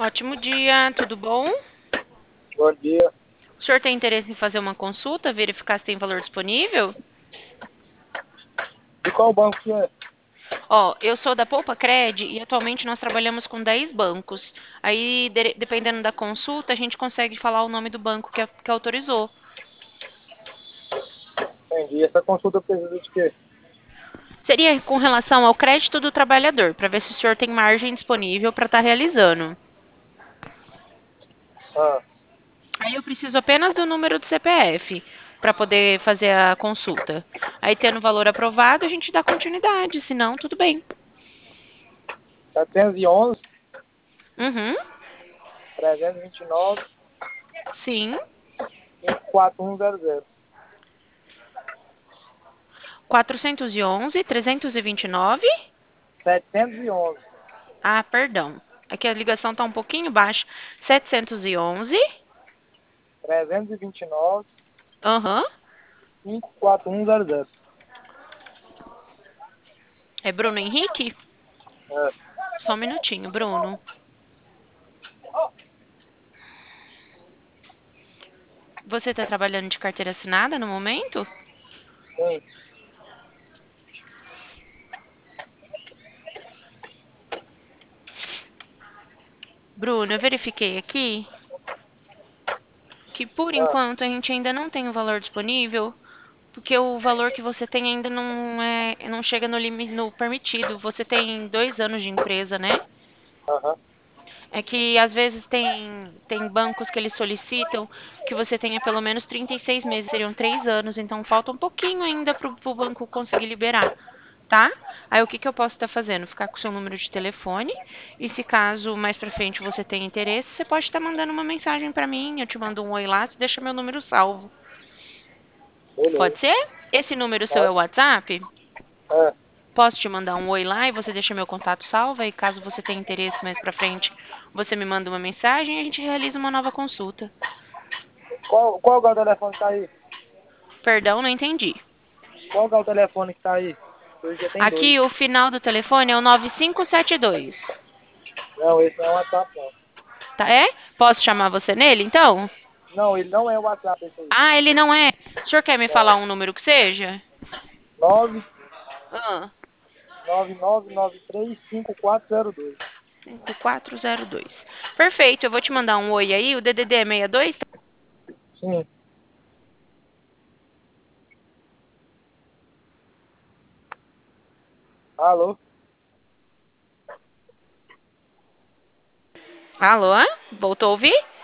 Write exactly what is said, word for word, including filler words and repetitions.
Ótimo dia, tudo bom? Bom dia. O senhor tem interesse em fazer uma consulta, verificar se tem valor disponível? De qual banco que é? Ó, eu sou da Poupa Cred e atualmente nós trabalhamos com dez bancos. Aí, de- dependendo da consulta, a gente consegue falar o nome do banco que, que autorizou. Entendi. Essa consulta precisa de quê? Seria com relação ao crédito do trabalhador, para ver se o senhor tem margem disponível para estar realizando. Ah, Aí eu preciso apenas do número do C P F para poder fazer a consulta. Aí, tendo o valor aprovado, a gente dá continuidade, senão, tudo bem. setecentos e onze, Uhum, trezentos e vinte e nove, sim. cinco quatro um zero zero. quatrocentos e onze, trezentos e vinte e nove. setecentos e onze, Ah, perdão. É que a ligação está um pouquinho baixa. setecentos e onze. trezentos e vinte e nove, Aham. cinco quatro um zero zero. É Bruno Henrique? É. Só um minutinho, Bruno. Você está trabalhando de carteira assinada no momento? Sim. Bruno, eu verifiquei aqui que por Ah, enquanto a gente ainda não tem o valor disponível, porque o valor que você tem ainda não é, não chega no limite no permitido. Você tem dois anos de empresa, né? aham. É que às vezes tem, tem bancos que eles solicitam que você tenha pelo menos trinta e seis meses, seriam três anos, então falta um pouquinho ainda para o banco conseguir liberar, tá? Aí o que, que eu posso estar fazendo? Ficar com o seu número de telefone, e se caso mais pra frente você tenha interesse, você pode estar mandando uma mensagem para mim, eu te mando um oi lá, você deixa meu número salvo. Beleza. Pode ser? Esse número seu é o Pode. WhatsApp? É. Posso te mandar um oi lá e você deixa meu contato salvo, e caso você tenha interesse mais pra frente, você me manda uma mensagem e a gente realiza uma nova consulta. Qual, qual que é o telefone que tá aí? Perdão, não entendi. Qual que é o telefone que tá aí? Porque tem dois. Aqui o final do telefone é o nove cinco sete dois. Não, esse não é o WhatsApp, não. Tá? É? Posso chamar você nele, então? Não, ele não é o WhatsApp, esse aí. Ah, ele não é. O senhor quer me falar Não. um número que seja? nove Ah, nove nove nove três cinco quatro zero dois. cinco quatro zero dois. Perfeito, eu vou te mandar um oi aí. O D D D é sessenta e dois? Sim. Alô? Alô? Voltou a ouvir?